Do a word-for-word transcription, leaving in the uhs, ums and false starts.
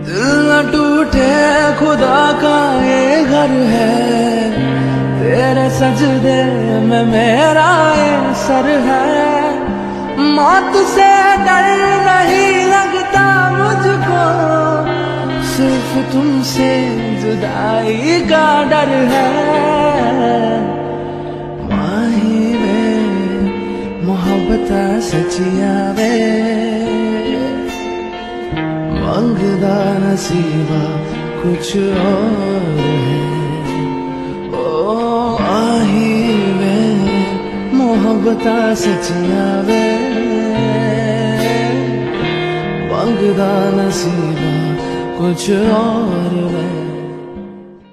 दिल न टूटे खुदा का ये घर है, तेरे सजदे में मेरा ये सर है। मौत से डर नहीं लगता मुझको, सिर्फ तुमसे जुदाई का डर है। माही वे मोहब्बत सचिया वे, मंगदा नसीबा कुछ और है। ओ आही वे मोहब्बत सचिया वे, मंगदा नसीबा कुछ और है।